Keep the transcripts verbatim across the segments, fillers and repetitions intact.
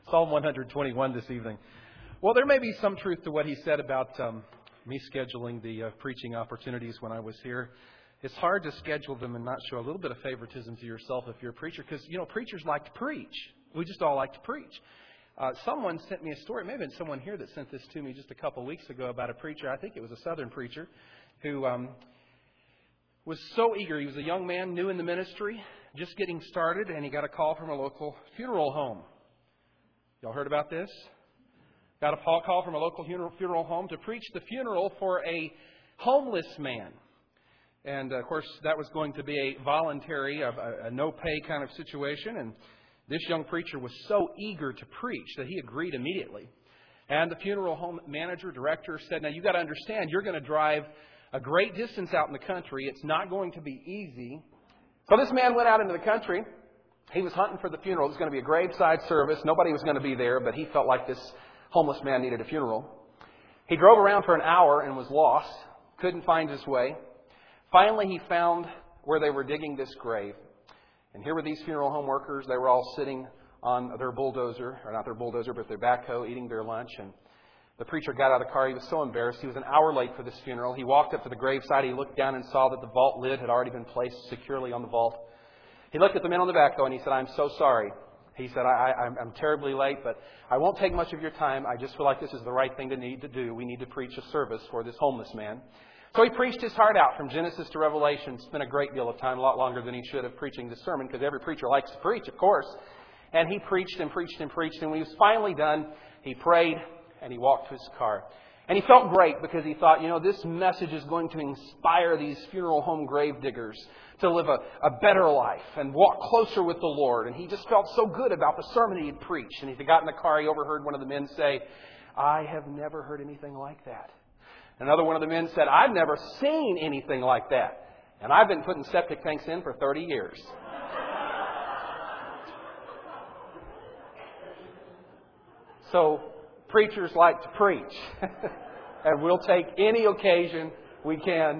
Psalm one twenty-one this evening. Well, there may be some truth to what he said about um, me scheduling the uh, preaching opportunities when I was here. It's hard to schedule them and not show a little bit of favoritism to yourself if you're a preacher, because, you know, preachers like to preach. We just all like to preach. Uh, someone sent me a story. It may have been someone here that sent this to me just a couple of weeks ago about a preacher. I think it was a Southern preacher who um, was so eager. He was a young man, new in the ministry, just getting started, and he got a call from a local funeral home. Y'all heard about this? Got a call from a local funeral home to preach the funeral for a homeless man. And, of course, that was going to be a voluntary, a, a no-pay kind of situation. And this young preacher was so eager to preach that he agreed immediately. And the funeral home manager, director said, now, you've got to understand, you're going to drive a great distance out in the country. It's not going to be easy. So this man went out into the country. He was hunting for the funeral. It was going to be a graveside service. Nobody was going to be there, but he felt like this homeless man needed a funeral. He drove around for an hour and was lost. Couldn't find his way. Finally, he found where they were digging this grave. And here were these funeral home workers. They were all sitting on their bulldozer, or not their bulldozer, but their backhoe, eating their lunch. And the preacher got out of the car. He was so embarrassed. He was an hour late for this funeral. He walked up to the graveside. He looked down and saw that the vault lid had already been placed securely on the vault. He looked at the men on the backhoe and he said, I'm so sorry. He said, I, I, I'm terribly late, but I won't take much of your time. I just feel like this is the right thing to need to do. We need to preach a service for this homeless man. So he preached his heart out from Genesis to Revelation. Spent a great deal of time, a lot longer than he should have, preaching the sermon, because every preacher likes to preach, of course. And he preached and preached and preached. And when he was finally done, he prayed and he walked to his car. And he felt great because he thought, you know, this message is going to inspire these funeral home grave diggers to live a, a better life and walk closer with the Lord. And he just felt so good about the sermon he had preached. And as he got in the car, he overheard one of the men say, I have never heard anything like that. Another one of the men said, I've never seen anything like that. And I've been putting septic tanks in for thirty years. So preachers like to preach. And we'll take any occasion we can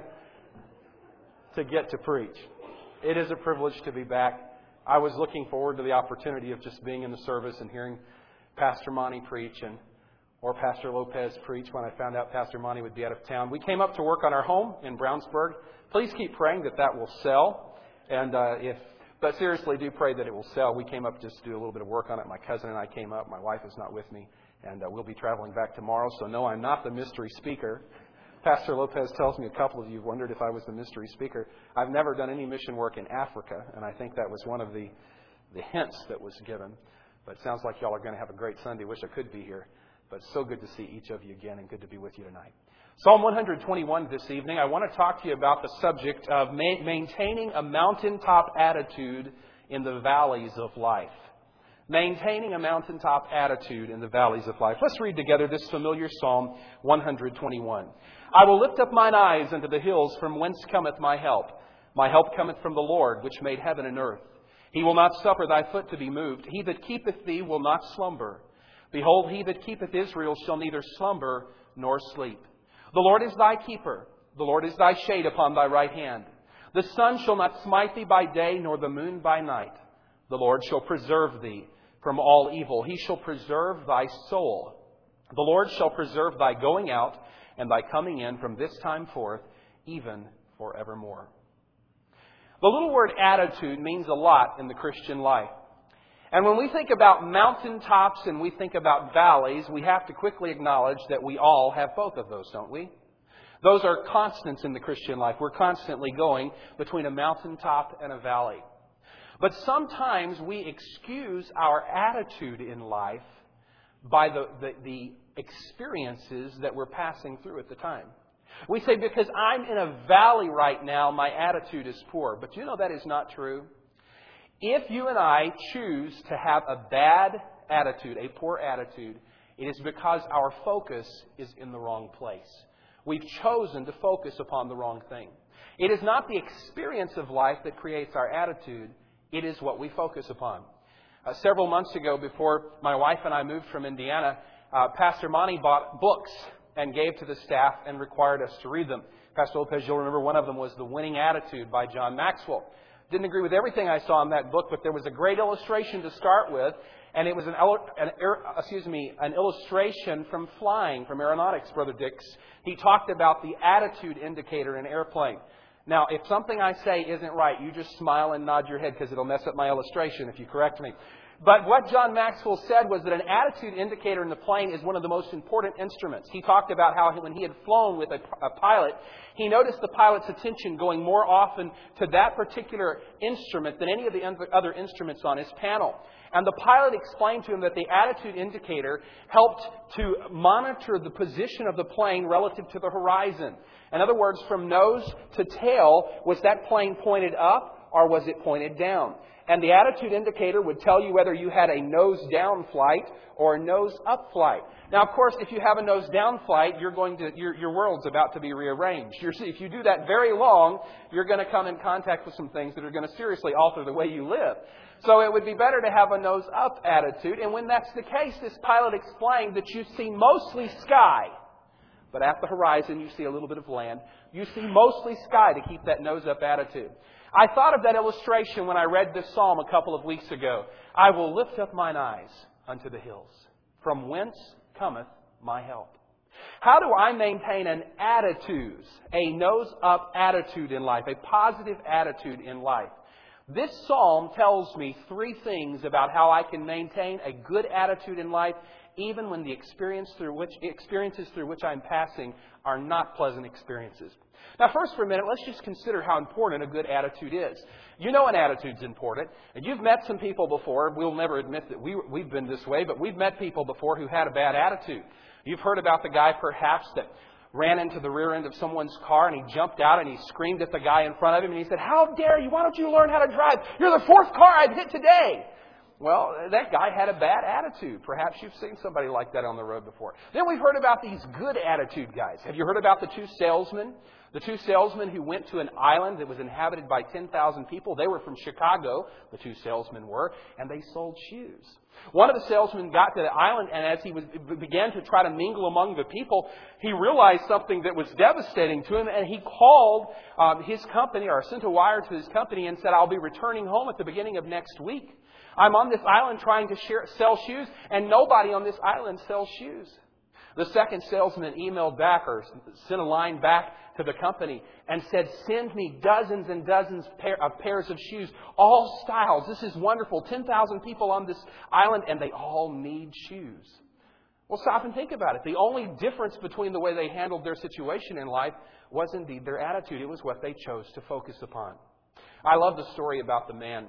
to get to preach. It is a privilege to be back. I was looking forward to the opportunity of just being in the service and hearing Pastor Monty preach and or Pastor Lopez preach when I found out Pastor Monty would be out of town. We came up to work on our home in Brownsburg. Please keep praying that that will sell. And uh, if, but seriously, do pray that it will sell. We came up just to do a little bit of work on it. My cousin and I came up. My wife is not with me. And uh, we'll be traveling back tomorrow. So no, I'm not the mystery speaker. Pastor Lopez tells me a couple of you wondered if I was the mystery speaker. I've never done any mission work in Africa. And I think that was one of the, the hints that was given. But it sounds like y'all are going to have a great Sunday. Wish I could be here. But it's so good to see each of you again and good to be with you tonight. Psalm one twenty-one this evening, I want to talk to you about the subject of ma- maintaining a mountaintop attitude in the valleys of life. Maintaining a mountaintop attitude in the valleys of life. Let's read together this familiar Psalm one twenty-one. I will lift up mine eyes unto the hills, from whence cometh my help. My help cometh from the Lord, which made heaven and earth. He will not suffer thy foot to be moved. He that keepeth thee will not slumber. Behold, he that keepeth Israel shall neither slumber nor sleep. The Lord is thy keeper. The Lord is thy shade upon thy right hand. The sun shall not smite thee by day, nor the moon by night. The Lord shall preserve thee from all evil. He shall preserve thy soul. The Lord shall preserve thy going out and thy coming in from this time forth, even forevermore. The little word attitude means a lot in the Christian life. And when we think about mountaintops and we think about valleys, we have to quickly acknowledge that we all have both of those, don't we? Those are constants in the Christian life. We're constantly going between a mountaintop and a valley. But sometimes we excuse our attitude in life by the, the, the experiences that we're passing through at the time. We say, because I'm in a valley right now, my attitude is poor. But you know that is not true. If you and I choose to have a bad attitude, a poor attitude, it is because our focus is in the wrong place. We've chosen to focus upon the wrong thing. It is not the experience of life that creates our attitude. It is what we focus upon. Uh, several months ago, before my wife and I moved from Indiana, uh, Pastor Monty bought books and gave to the staff and required us to read them. Pastor Lopez, you'll remember one of them was The Winning Attitude by John Maxwell. Didn't agree with everything I saw in that book, but there was a great illustration to start with. And it was an, an excuse me, an illustration from flying, from aeronautics, Brother Dix. He talked about the attitude indicator in an airplane. Now, if something I say isn't right, you just smile and nod your head because it'll mess up my illustration if you correct me. But what John Maxwell said was that an attitude indicator in the plane is one of the most important instruments. He talked about how when he had flown with a, a pilot, he noticed the pilot's attention going more often to that particular instrument than any of the other instruments on his panel. And the pilot explained to him that the attitude indicator helped to monitor the position of the plane relative to the horizon. In other words, from nose to tail, was that plane pointed up or was it pointed down? And the attitude indicator would tell you whether you had a nose-down flight or a nose-up flight. Now, of course, if you have a nose-down flight, you're going to your, your world's about to be rearranged. You're, if you do that very long, you're going to come in contact with some things that are going to seriously alter the way you live. So it would be better to have a nose-up attitude. And when that's the case, this pilot explained that you see mostly sky. But at the horizon, you see a little bit of land. You see mostly sky to keep that nose-up attitude. I thought of that illustration when I read this psalm a couple of weeks ago. I will lift up mine eyes unto the hills. From whence cometh my help? How do I maintain an attitude, a nose-up attitude in life, a positive attitude in life? This psalm tells me three things about how I can maintain a good attitude in life, even when the experience through which, experiences through which I'm passing are not pleasant experiences. Now, first for a minute, let's just consider how important a good attitude is. You know an attitude's important, and you've met some people before. We'll never admit that we, we've been this way, but we've met people before who had a bad attitude. You've heard about the guy, perhaps, that ran into the rear end of someone's car, and he jumped out and he screamed at the guy in front of him, and he said, "How dare you? Why don't you learn how to drive? You're the fourth car I've hit today." Well, that guy had a bad attitude. Perhaps you've seen somebody like that on the road before. Then we've heard about these good attitude guys. Have you heard about the two salesmen? The two salesmen who went to an island that was inhabited by ten thousand people. They were from Chicago, the two salesmen were, and they sold shoes. One of the salesmen got to the island, and as he was, began to try to mingle among the people, he realized something that was devastating to him, and he called um, his company, or sent a wire to his company and said, "I'll be returning home at the beginning of next week. I'm on this island trying to share, sell shoes, and nobody on this island sells shoes." The second salesman emailed back or sent a line back to the company and said, "Send me dozens and dozens of pairs of shoes, all styles. This is wonderful. ten thousand people on this island, and they all need shoes." Well, stop and think about it. The only difference between the way they handled their situation in life was indeed their attitude. It was what they chose to focus upon. I love the story about the man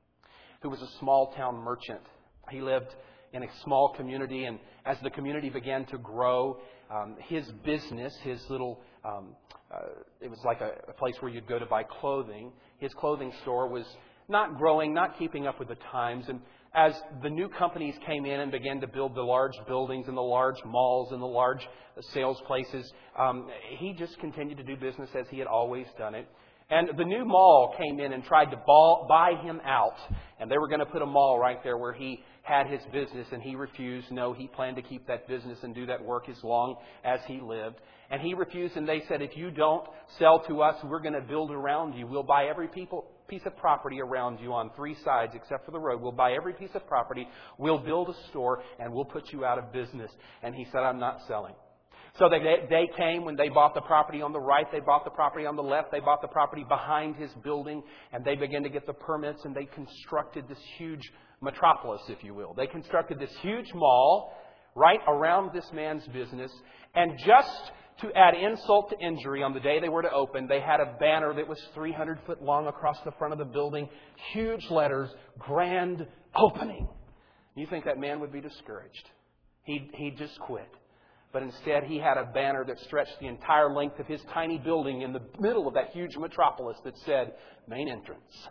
who was a small town merchant. He lived in a small community, and as the community began to grow, um, his business, his little, um, uh, it was like a, a place where you'd go to buy clothing. His clothing store was not growing, not keeping up with the times. And as the new companies came in and began to build the large buildings and the large malls and the large sales places, um, he just continued to do business as he had always done it. And the new mall came in and tried to ball, buy him out. And they were going to put a mall right there where he had his business, and he refused. No, he planned to keep that business and do that work as long as he lived. And he refused, and they said, "If you don't sell to us, we're going to build around you. We'll buy every people, piece of property around you on three sides except for the road. We'll buy every piece of property. We'll build a store, and we'll put you out of business." And he said, "I'm not selling." So the day came when they bought the property on the right, they bought the property on the left, they bought the property behind his building, and they began to get the permits, and they constructed this huge metropolis, if you will. They constructed this huge mall right around this man's business, and just to add insult to injury, on the day they were to open, they had a banner that was three hundred foot long across the front of the building, huge letters, "Grand Opening." You think that man would be discouraged. He'd, he'd just quit. But instead, he had a banner that stretched the entire length of his tiny building in the middle of that huge metropolis that said, "Main entrance."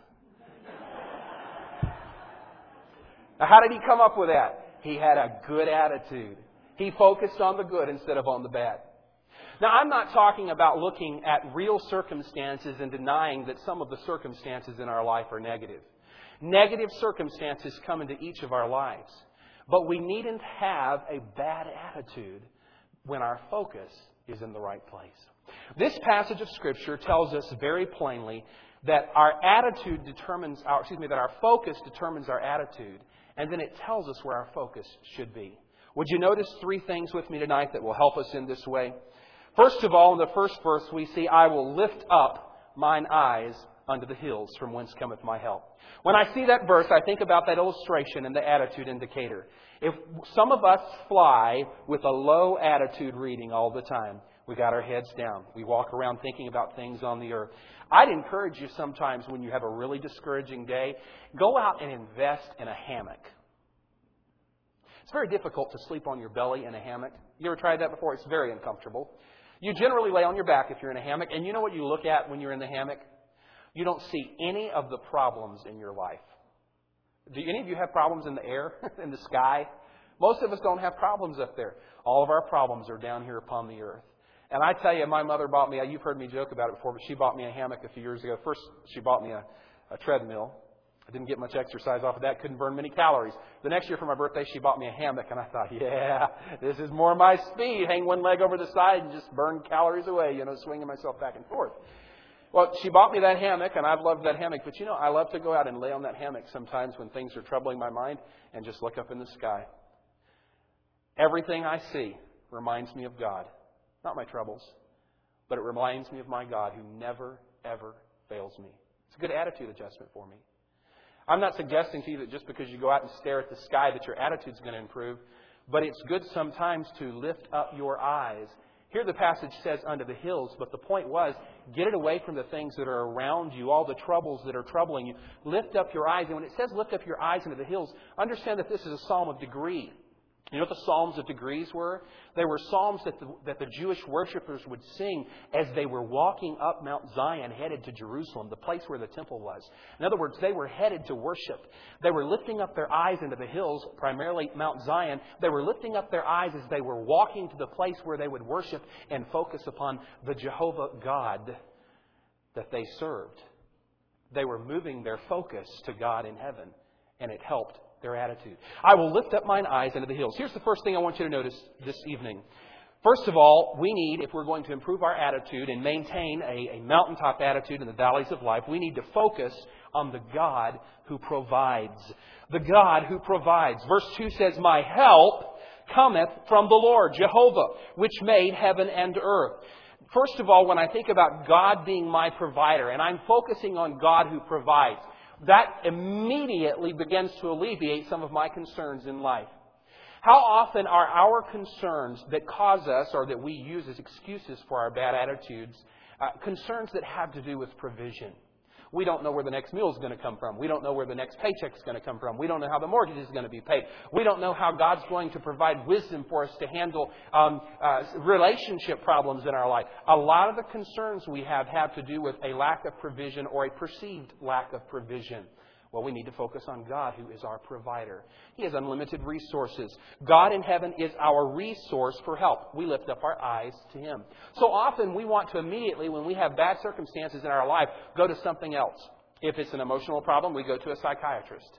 Now, how did he come up with that? He had a good attitude. He focused on the good instead of on the bad. Now, I'm not talking about looking at real circumstances and denying that some of the circumstances in our life are negative. Negative circumstances come into each of our lives. But we needn't have a bad attitude when our focus is in the right place. This passage of Scripture tells us very plainly that our attitude determines our, excuse me, that our focus determines our attitude, And then it tells us where our focus should be. Would you notice three things with me tonight that will help us in this way? First of all, in the first verse, we see, I will lift up mine eyes unto the hills, from whence cometh my help. When I see that verse, I think about that illustration and the attitude indicator. If some of us fly with a low attitude reading all the time, we got our heads down. We walk around thinking about things on the earth. I'd encourage you sometimes when you have a really discouraging day, go out and invest in a hammock. It's very difficult to sleep on your belly in a hammock. You ever tried that before? It's very uncomfortable. You generally lay on your back if you're in a hammock. And you know what you look at when you're in the hammock? You don't see any of the problems in your life. Do any of you have problems in the air, in the sky? Most of us don't have problems up there. All of our problems are down here upon the earth. And I tell you, my mother bought me, you've heard me joke about it before, but she bought me a hammock a few years ago. First, she bought me a, a treadmill. I didn't get much exercise off of that. Couldn't burn many calories. The next year for my birthday, she bought me a hammock. And I thought, yeah, this is more my speed. Hang one leg over the side and just burn calories away, you know, swinging myself back and forth. Well, she bought me that hammock, and I've loved that hammock. But, you know, I love to go out and lay on that hammock sometimes when things are troubling my mind and just look up in the sky. Everything I see reminds me of God. Not my troubles, but it reminds me of my God who never, ever fails me. It's a good attitude adjustment for me. I'm not suggesting to you that just because you go out and stare at the sky that your attitude's going to improve, but it's good sometimes to lift up your eyes. Here the passage says unto the hills, but the point was, get it away from the things that are around you, all the troubles that are troubling you. Lift up your eyes. And when it says lift up your eyes into the hills, understand that this is a psalm of degree. You know what the Psalms of degrees were? They were psalms that the, that the Jewish worshipers would sing as they were walking up Mount Zion, headed to Jerusalem, the place where the temple was. In other words, they were headed to worship. They were lifting up their eyes into the hills, primarily Mount Zion. They were lifting up their eyes as they were walking to the place where they would worship and focus upon the Jehovah God that they served. They were moving their focus to God in heaven, and it helped their attitude. I will lift up mine eyes into the hills. Here's the first thing I want you to notice this evening. First of all, we need, if we're going to improve our attitude and maintain a, a mountaintop attitude in the valleys of life, we need to focus on the God who provides. The God who provides. Verse two says, my help cometh from the Lord, Jehovah, which made heaven and earth. First of all, when I think about God being my provider, and I'm focusing on God who provides, that immediately begins to alleviate some of my concerns in life. How often are our concerns that cause us, or that we use as excuses for our bad attitudes, uh, concerns that have to do with provision? We don't know where the next meal is going to come from. We don't know where the next paycheck is going to come from. We don't know how the mortgage is going to be paid. We don't know how God's going to provide wisdom for us to handle um, uh, relationship problems in our life. A lot of the concerns we have have to do with a lack of provision or a perceived lack of provision. Well, we need to focus on God, who is our provider. He has unlimited resources. God in heaven is our resource for help. We lift up our eyes to Him. So often we want to immediately, when we have bad circumstances in our life, go to something else. If it's an emotional problem, we go to a psychiatrist.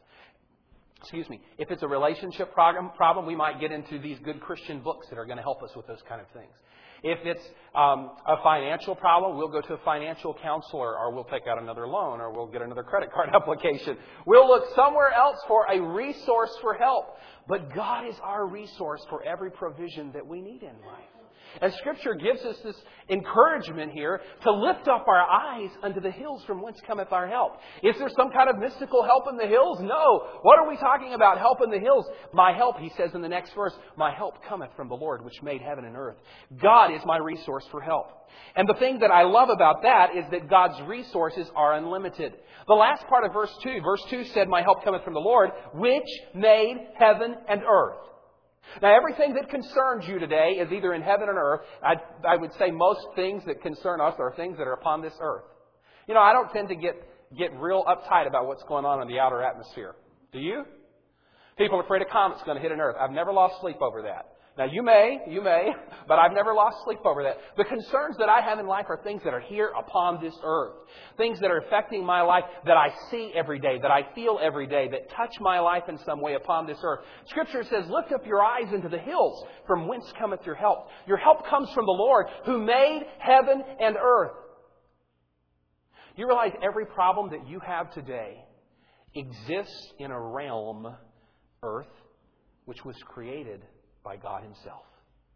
Excuse me. If it's a relationship problem, problem, we might get into these good Christian books that are going to help us with those kind of things. If it's um, a financial problem, we'll go to a financial counselor, or we'll take out another loan, or we'll get another credit card application. We'll look somewhere else for a resource for help. But God is our resource for every provision that we need in life. And Scripture gives us this encouragement here to lift up our eyes unto the hills from whence cometh our help. Is there some kind of mystical help in the hills? No. What are we talking about? Help in the hills. My help, he says in the next verse, my help cometh from the Lord, which made heaven and earth. God is my resource for help. And the thing that I love about that is that God's resources are unlimited. The last part of verse two, verse two said, my help cometh from the Lord, which made heaven and earth. Now, everything that concerns you today is either in heaven or earth. I, I would say most things that concern us are things that are upon this earth. You know, I don't tend to get, get real uptight about what's going on in the outer atmosphere. Do you? People are afraid a comet's going to hit an earth. I've never lost sleep over that. Now, you may, you may, but I've never lost sleep over that. The concerns that I have in life are things that are here upon this earth. Things that are affecting my life, that I see every day, that I feel every day, that touch my life in some way upon this earth. Scripture says, lift up your eyes into the hills, from whence cometh your help. Your help comes from the Lord, who made heaven and earth. You realize every problem that you have today exists in a realm earth, which was created by God Himself.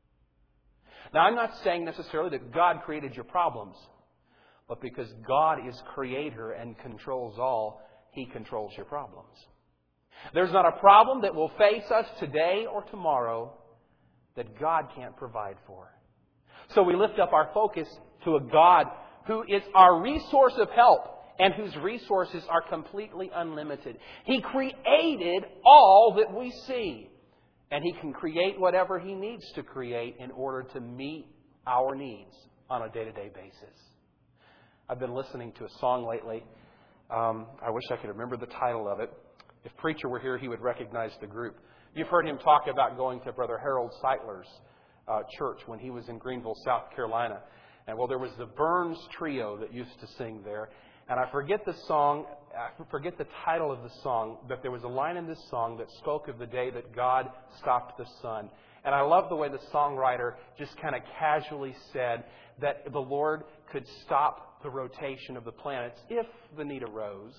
Now, I'm not saying necessarily that God created your problems, but because God is Creator and controls all, He controls your problems. There's not a problem that will face us today or tomorrow that God can't provide for. So we lift up our focus to a God who is our resource of help and whose resources are completely unlimited. He created all that we see. And He can create whatever He needs to create in order to meet our needs on a day-to-day basis. I've been listening to a song lately. Um, I wish I could remember the title of it. If Preacher were here, he would recognize the group. You've heard him talk about going to Brother Harold Seitler's uh, church when he was in Greenville, South Carolina. And well, there was the Burns Trio that used to sing there. And I forget the song, I forget the title of the song, but there was a line in this song that spoke of the day that God stopped the sun. And I love the way the songwriter just kind of casually said that the Lord could stop the rotation of the planets if the need arose.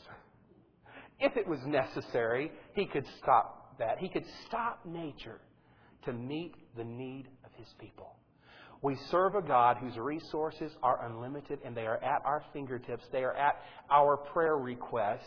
If it was necessary, He could stop that. He could stop nature to meet the need of His people. We serve a God whose resources are unlimited and they are at our fingertips. They are at our prayer request.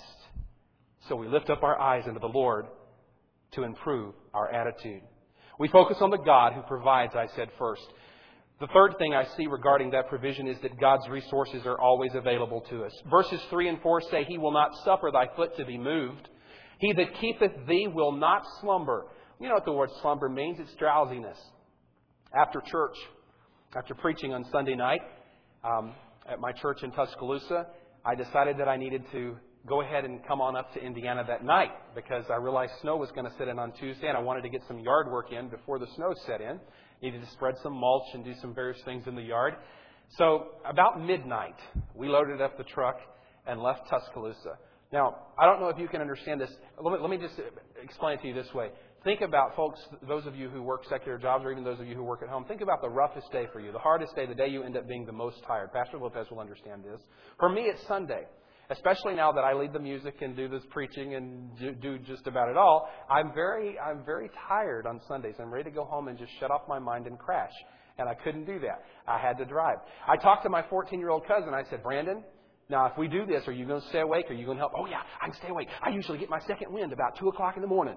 So we lift up our eyes into the Lord to improve our attitude. We focus on the God who provides, I said first. The third thing I see regarding that provision is that God's resources are always available to us. Verses three and four say, He will not suffer thy foot to be moved. He that keepeth thee will not slumber. You know what the word slumber means? It's drowsiness. After church, after preaching on Sunday night um, at my church in Tuscaloosa, I decided that I needed to go ahead and come on up to Indiana that night because I realized snow was going to set in on Tuesday and I wanted to get some yard work in before the snow set in. Needed to spread some mulch and do some various things in the yard. So about midnight, we loaded up the truck and left Tuscaloosa. Now, I don't know if you can understand this. Let me, let me just explain it to you this way. Think about, folks, those of you who work secular jobs or even those of you who work at home, think about the roughest day for you, the hardest day, the day you end up being the most tired. Pastor Lopez will understand this. For me, it's Sunday. Especially now that I lead the music and do this preaching and do, do just about it all, I'm very, I'm very tired on Sundays. I'm ready to go home and just shut off my mind and crash. And I couldn't do that. I had to drive. I talked to my fourteen-year-old cousin. I said, Brandon, now if we do this, are you going to stay awake? Are you going to help? Oh, yeah, I can stay awake. I usually get my second wind about two o'clock in the morning.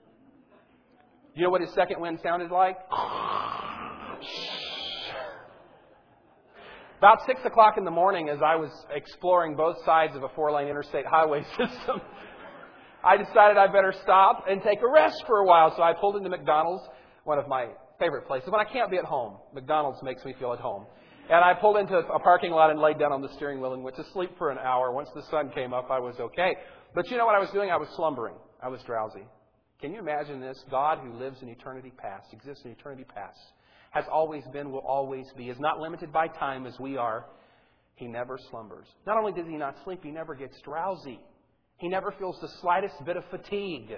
You know what his second wind sounded like? About six o'clock in the morning, as I was exploring both sides of a four-lane interstate highway system, I decided I better stop and take a rest for a while. So I pulled into McDonald's, one of my favorite places. When I can't be at home, McDonald's makes me feel at home. And I pulled into a parking lot and laid down on the steering wheel and went to sleep for an hour. Once the sun came up, I was okay. But you know what I was doing? I was slumbering. I was drowsy. Can you imagine this? God, who lives in eternity past, exists in eternity past, has always been, will always be, is not limited by time as we are. He never slumbers. Not only does He not sleep, He never gets drowsy. He never feels the slightest bit of fatigue.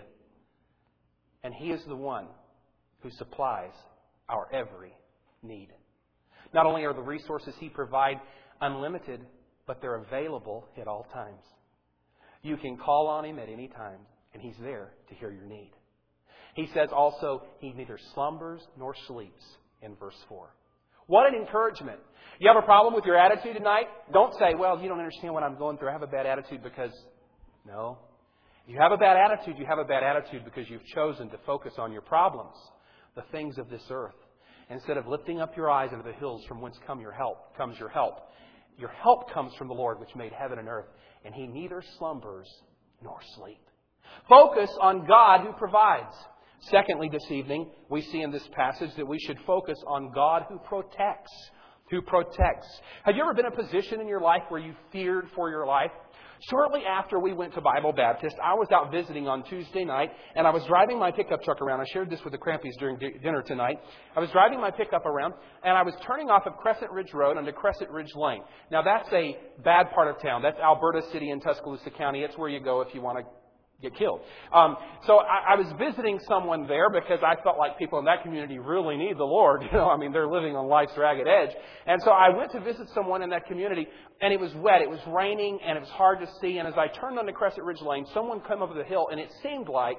And He is the one who supplies our every need. Not only are the resources He provides unlimited, but they're available at all times. You can call on Him at any time, and He's there to hear your need. He says also, He neither slumbers nor sleeps. In verse four. What an encouragement. You have a problem with your attitude tonight? Don't say, well, you don't understand what I'm going through. I have a bad attitude because... No. If you have a bad attitude, you have a bad attitude because you've chosen to focus on your problems, the things of this earth, instead of lifting up your eyes into the hills from whence come your help, comes your help. Your help comes from the Lord which made heaven and earth, and He neither slumbers nor sleep. Focus on God who provides. Secondly, this evening, we see in this passage that we should focus on God who protects. Who protects. Have you ever been in a position in your life where you feared for your life? Shortly after we went to Bible Baptist, I was out visiting on Tuesday night, and I was driving my pickup truck around. I shared this with the Crampies during dinner tonight. I was driving my pickup around, and I was turning off of Crescent Ridge Road onto Crescent Ridge Lane. Now, that's a bad part of town. That's Alberta City in Tuscaloosa County. It's where you go if you want to get killed. Um, so I, I was visiting someone there because I felt like people in that community really need the Lord. You know, I mean, they're living on life's ragged edge. And so I went to visit someone in that community, and it was wet. It was raining, and it was hard to see. And as I turned onto Crescent Ridge Lane, someone came over the hill, and it seemed like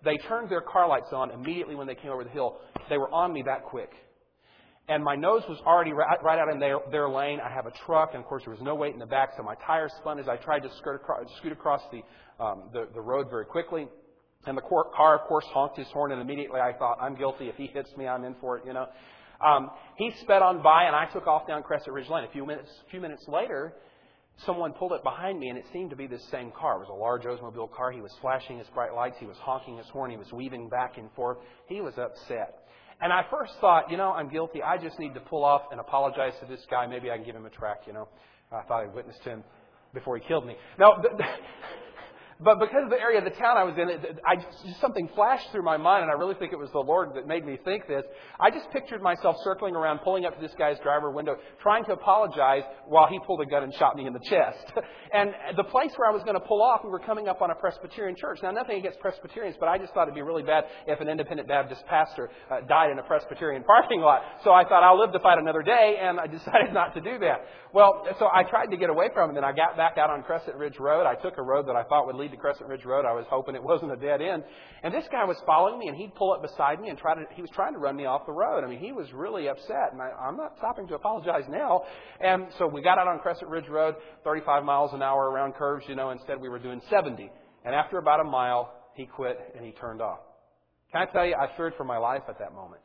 They turned their car lights on immediately when they came over the hill. They were on me that quick. And my nose was already right, right out in their, their lane. I have a truck, and of course there was no weight in the back, so my tires spun as I tried to skirt across, scoot across the, um, the the road very quickly. And the car, of course, honked his horn, and immediately I thought, I'm guilty. If he hits me, I'm in for it, you know. Um, he sped on by, and I took off down Crescent Ridge Lane. A few minutes, a few minutes later, someone pulled up behind me, and it seemed to be this same car. It was a large Oldsmobile car. He was flashing his bright lights. He was honking his horn. He was weaving back and forth. He was upset. And I first thought, you know, I'm guilty. I just need to pull off and apologize to this guy. Maybe I can give him a track, you know. I thought I witnessed him before he killed me. No, but because of the area of the town I was in, I just something flashed through my mind, and I really think it was the Lord that made me think this. I just pictured myself circling around, pulling up to this guy's driver window, trying to apologize while he pulled a gun and shot me in the chest. And the place where I was going to pull off, we were coming up on a Presbyterian church. Now, nothing against Presbyterians, but I just thought it'd be really bad if an independent Baptist pastor uh, died in a Presbyterian parking lot. So I thought, I'll live to fight another day, and I decided not to do that. Well, so I tried to get away from him, and I got back out on Crescent Ridge Road. I took a road that I thought would lead to Crescent Ridge Road. I was hoping it wasn't a dead end. And this guy was following me, and he'd pull up beside me and try to, he was trying to run me off the road. I mean, he was really upset, and I, I'm not stopping to apologize now. And so we got out on Crescent Ridge Road, thirty-five miles an hour around curves, you know. Instead, we were doing seventy. And after about a mile, he quit and he turned off. Can I tell you, I feared for my life at that moment.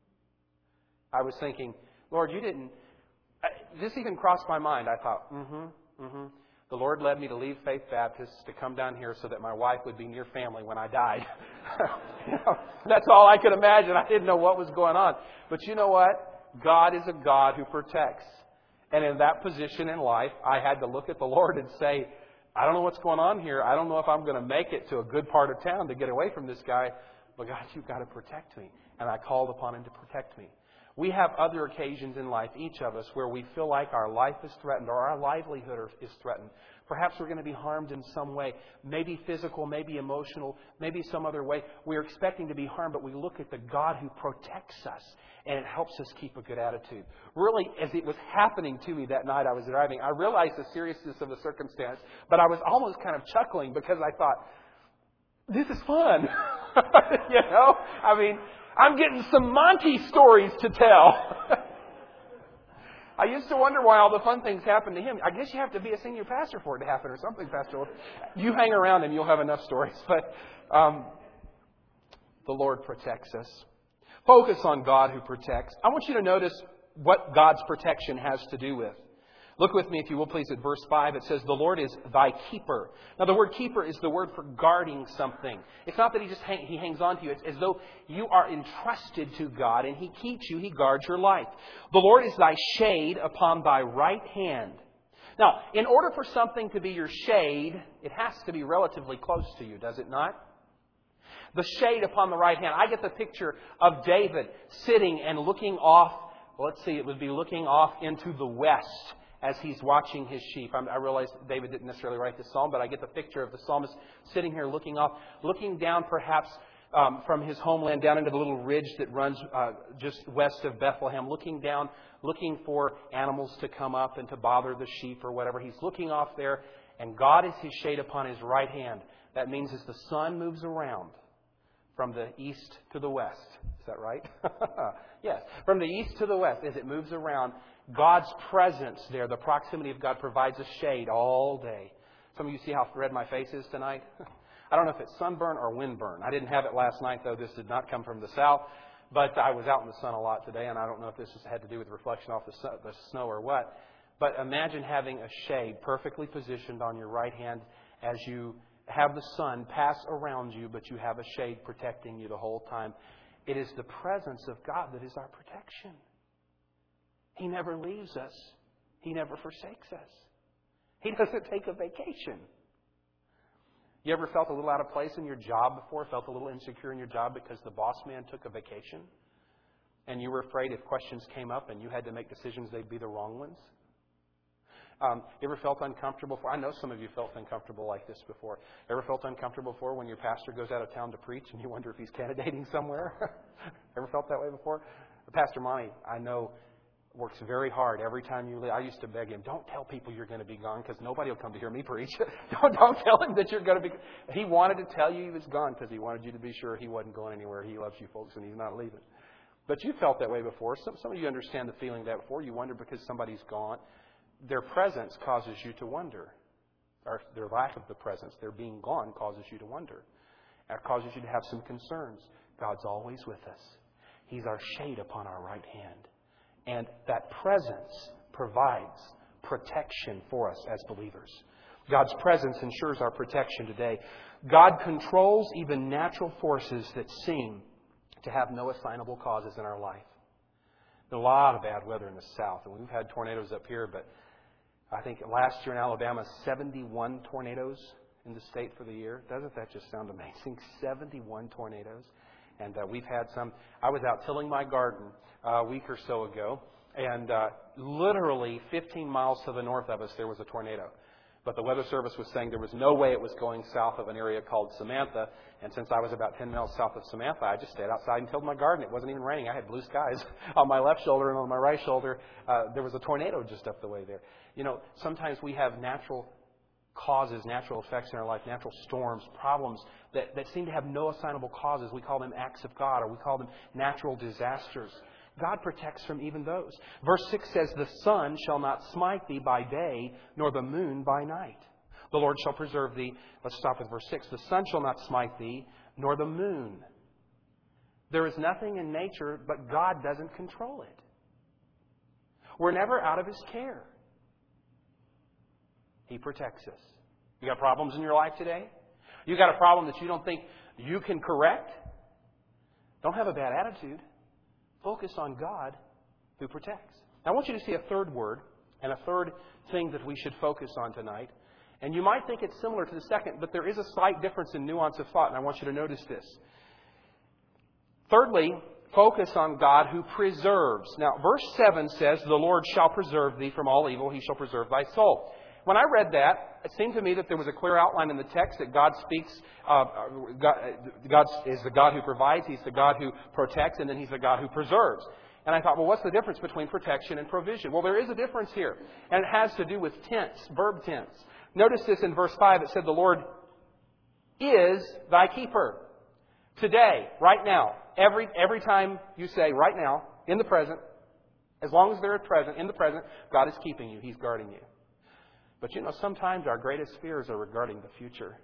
I was thinking, Lord, you didn't, this even crossed my mind. I thought, mm-hmm, mm-hmm. The Lord led me to leave Faith Baptist to come down here so that my wife would be near family when I died. You know, that's all I could imagine. I didn't know what was going on. But you know what? God is a God who protects. And in that position in life, I had to look at the Lord and say, I don't know what's going on here. I don't know if I'm going to make it to a good part of town to get away from this guy. But God, you've got to protect me. And I called upon Him to protect me. We have other occasions in life, each of us, where we feel like our life is threatened or our livelihood is threatened. Perhaps we're going to be harmed in some way, maybe physical, maybe emotional, maybe some other way. We're expecting to be harmed, but we look at the God who protects us, and it helps us keep a good attitude. Really, as it was happening to me that night I was driving, I realized the seriousness of the circumstance, but I was almost kind of chuckling because I thought, this is fun. You know? I mean, I'm getting some Monty stories to tell. I used to wonder why all the fun things happen to him. I guess you have to be a senior pastor for it to happen or something, Pastor. You hang around and you'll have enough stories. But um, the Lord protects us. Focus on God who protects. I want you to notice what God's protection has to do with. Look with me, if you will, please, at verse five. It says, the Lord is thy keeper. Now, the word keeper is the word for guarding something. It's not that He just hang, He hangs on to you. It's as though you are entrusted to God and He keeps you. He guards your life. The Lord is thy shade upon thy right hand. Now, in order for something to be your shade, it has to be relatively close to you, does it not? The shade upon the right hand. I get the picture of David sitting and looking off. Well, let's see, it would be looking off into the west as he's watching his sheep. I realize David didn't necessarily write this psalm, but I get the picture of the psalmist sitting here looking off, looking down perhaps um, from his homeland down into the little ridge that runs uh, just west of Bethlehem, looking down, looking for animals to come up and to bother the sheep or whatever. He's looking off there, and God is his shade upon his right hand. That means as the sun moves around from the east to the west. Is that right? Yes. From the east to the west, as it moves around, God's presence there, the proximity of God, provides a shade all day. Some of you see how red my face is tonight? I don't know if it's sunburn or windburn. I didn't have it last night, though. This did not come from the south. But I was out in the sun a lot today, and I don't know if this has had to do with reflection off the, sun, the snow or what. But imagine having a shade perfectly positioned on your right hand as you have the sun pass around you, but you have a shade protecting you the whole time. It is the presence of God that is our protection. He never leaves us. He never forsakes us. He doesn't take a vacation. You ever felt a little out of place in your job before? Felt a little insecure in your job because the boss man took a vacation? And you were afraid if questions came up and you had to make decisions, they'd be the wrong ones? Um, you ever felt uncomfortable before? I know some of you felt uncomfortable like this before. Ever felt uncomfortable before when your pastor goes out of town to preach and you wonder if he's candidating somewhere? Ever felt that way before? Pastor Monty, I know works very hard every time you leave. I used to beg him, don't tell people you're going to be gone because nobody will come to hear me preach. don't, don't tell him that you're going to be... He wanted to tell you he was gone because he wanted you to be sure he wasn't going anywhere. He loves you folks and he's not leaving. But you felt that way before. Some, some of you understand the feeling that before. You wonder because somebody's gone. Their presence causes you to wonder. Or their lack of the presence, their being gone, causes you to wonder. It causes you to have some concerns. God's always with us. He's our shade upon our right hand. And that presence provides protection for us as believers. God's presence ensures our protection today. God controls even natural forces that seem to have no assignable causes in our life. There's a lot of bad weather in the south. And we've had tornadoes up here, but I think last year in Alabama, seventy-one tornadoes in the state for the year. Doesn't that just sound amazing? seventy-one tornadoes. And uh, we've had some. I was out tilling my garden uh, a week or so ago, and uh, literally fifteen miles to the north of us, there was a tornado. But the Weather Service was saying there was no way it was going south of an area called Samantha. And since I was about ten miles south of Samantha, I just stayed outside and tilled my garden. It wasn't even raining. I had blue skies on my left shoulder, and on my right shoulder, uh, there was a tornado just up the way there. You know, sometimes we have natural causes, natural effects in our life, natural storms, problems that, that seem to have no assignable causes. We call them acts of God, or we call them natural disasters. God protects from even those. Verse six says, the sun shall not smite thee by day, nor the moon by night. The Lord shall preserve thee. Let's stop with verse six. The sun shall not smite thee, nor the moon. There is nothing in nature, but God doesn't control it. We're never out of His care. He protects us. You got problems in your life today? You got a problem that you don't think you can correct? Don't have a bad attitude. Focus on God who protects. Now, I want you to see a third word and a third thing that we should focus on tonight. And you might think it's similar to the second, but there is a slight difference in nuance of thought, and I want you to notice this. Thirdly, focus on God who preserves. Now, verse seven says, the Lord shall preserve thee from all evil. He shall preserve thy soul. When I read that, it seemed to me that there was a clear outline in the text that God speaks, uh, God, God is the God who provides, He's the God who protects, and then He's the God who preserves. And I thought, well, what's the difference between protection and provision? Well, there is a difference here, and it has to do with tense, verb tense. Notice this in verse five, it said, the Lord is thy keeper. Today, right now, every, every time you say, right now, in the present, as long as they're present, in the present, God is keeping you, He's guarding you. But you know, sometimes our greatest fears are regarding the future.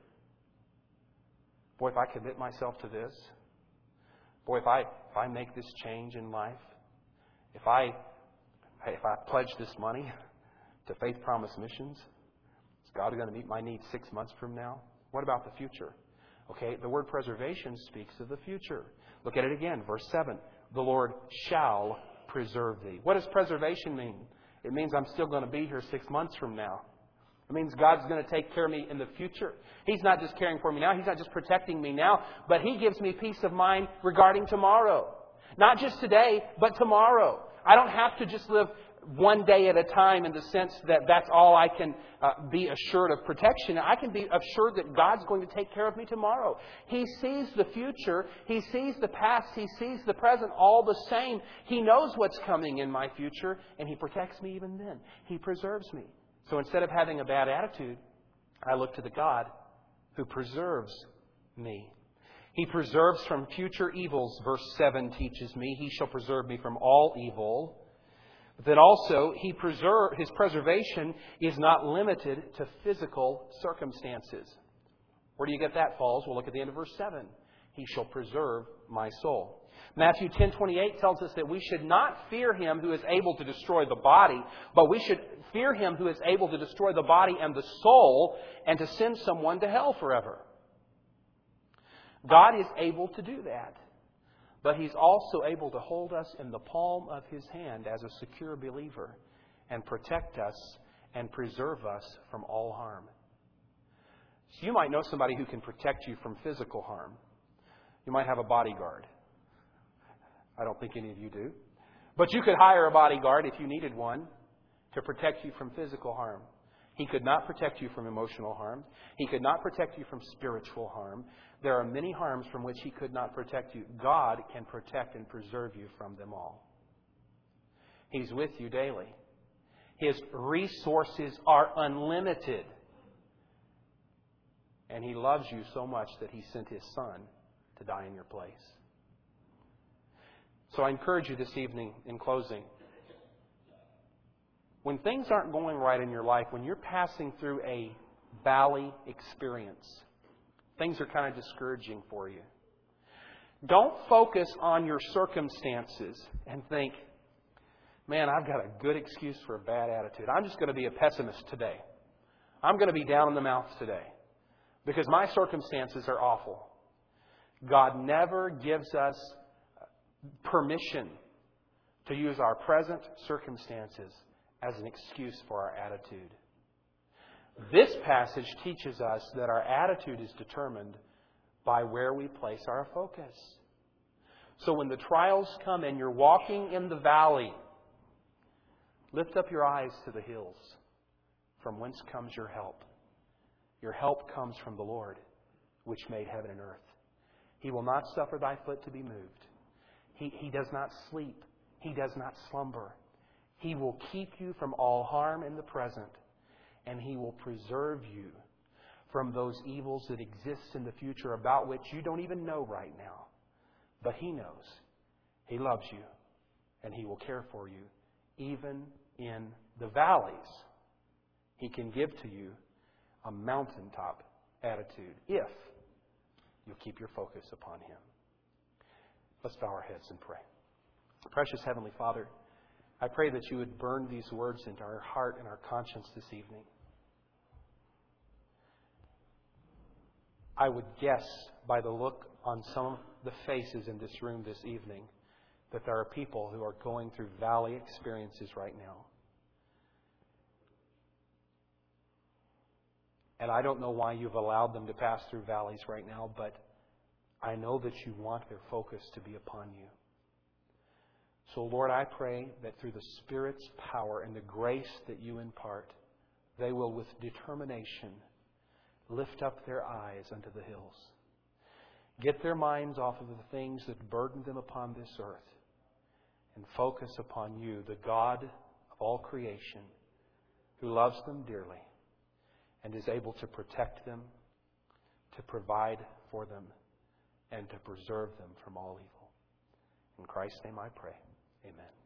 Boy, if I commit myself to this, boy, if I if I make this change in life, if I if I pledge this money to Faith Promise Missions, is God going to meet my needs six months from now? What about the future? Okay, the word preservation speaks of the future. Look at it again, verse seven. The Lord shall preserve thee. What does preservation mean? It means I'm still going to be here six months from now. It means God's going to take care of me in the future. He's not just caring for me now. He's not just protecting me now. But He gives me peace of mind regarding tomorrow. Not just today, but tomorrow. I don't have to just live one day at a time in the sense that that's all I can uh, be assured of protection. I can be assured that God's going to take care of me tomorrow. He sees the future. He sees the past. He sees the present all the same. He knows what's coming in my future, and He protects me even then. He preserves me. So instead of having a bad attitude, I look to the God who preserves me. He preserves from future evils, verse seven teaches me. He shall preserve me from all evil. But then also, he preserve, His preservation is not limited to physical circumstances. Where do you get that, Falls? Well, look at the end of verse seven. He shall preserve my soul. Matthew ten twenty-eight tells us that we should not fear Him who is able to destroy the body, but we should fear Him who is able to destroy the body and the soul and to send someone to hell forever. God is able to do that, but He's also able to hold us in the palm of His hand as a secure believer and protect us and preserve us from all harm. So you might know somebody who can protect you from physical harm. You might have a bodyguard. I don't think any of you do. But you could hire a bodyguard if you needed one to protect you from physical harm. He could not protect you from emotional harm. He could not protect you from spiritual harm. There are many harms from which He could not protect you. God can protect and preserve you from them all. He's with you daily. His resources are unlimited. And He loves you so much that He sent His Son to die in your place. So I encourage you this evening, in closing, when things aren't going right in your life, when you're passing through a valley experience, things are kind of discouraging for you. Don't focus on your circumstances and think, man, I've got a good excuse for a bad attitude. I'm just going to be a pessimist today. I'm going to be down in the mouth today because my circumstances are awful. God never gives us permission to use our present circumstances as an excuse for our attitude. This passage teaches us that our attitude is determined by where we place our focus. So when the trials come and you're walking in the valley, lift up your eyes to the hills, from whence comes your help. Your help comes from the Lord, which made heaven and earth. He will not suffer thy foot to be moved. He, he does not sleep. He does not slumber. He will keep you from all harm in the present, and He will preserve you from those evils that exist in the future about which you don't even know right now. But He knows. He loves you, and He will care for you even in the valleys. He can give to you a mountaintop attitude if you'll keep your focus upon Him. Let's bow our heads and pray. Precious Heavenly Father, I pray that You would burn these words into our heart and our conscience this evening. I would guess by the look on some of the faces in this room this evening that there are people who are going through valley experiences right now. And I don't know why You've allowed them to pass through valleys right now, but I know that You want their focus to be upon You. So, Lord, I pray that through the Spirit's power and the grace that You impart, they will with determination lift up their eyes unto the hills. Get their minds off of the things that burden them upon this earth and focus upon You, the God of all creation, who loves them dearly and is able to protect them, to provide for them, and to preserve them from all evil. In Christ's name I pray. Amen.